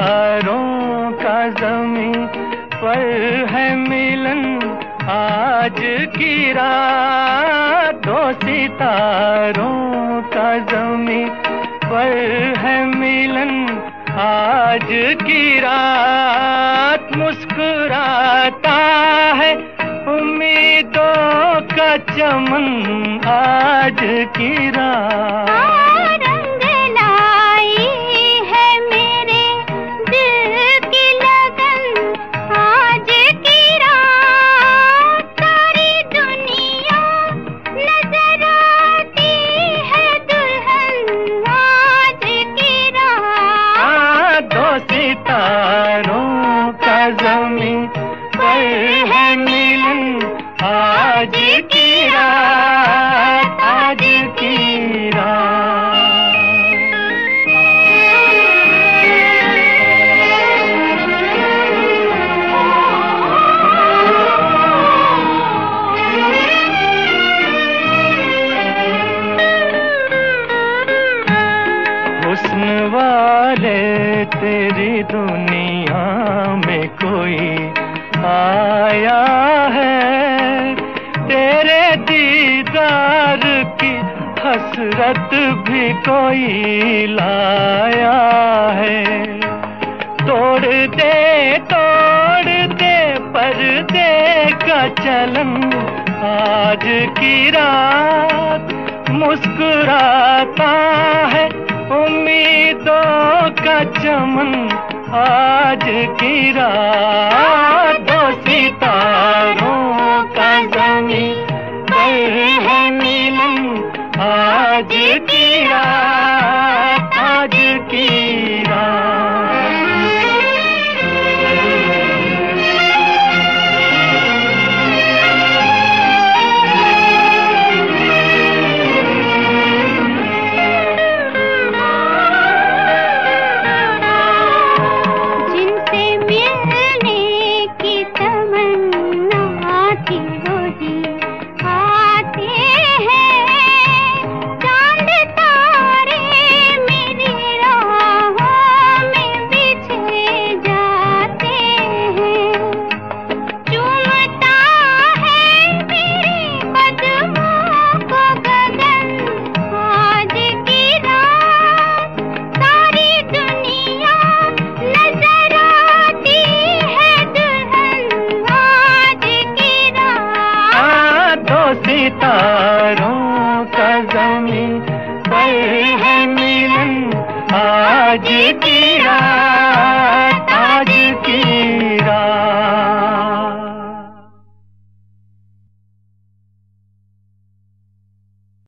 सितारों का ज़मीं पर है मिलन आज की रात। दो सितारों का ज़मीं पर है मिलन आज की रात। मुस्कुराता है उम्मीदों का चमन आज की रात। रंग लाई है मेरे दिल की लगन आज की रात। सारी दुनिया नजर आती है दुल्हन आज की रात। दो सितारों का ज़मीं पर है मिलन आज की रात, आज की हुस्न वाले तेरी दुनिया में कोई आया है। तेरे दीदार की हसरत भी कोई लाया है। तोड़ दे पर्दे का चलन आज की रात। मुस्कुराता है उम्मीदों का चमन आज की रात। दो सितारों का ज़मीं पर है मिलन आज की रात, आज की सितारों का ज़मीं पर है मिलन आज की रात, आज की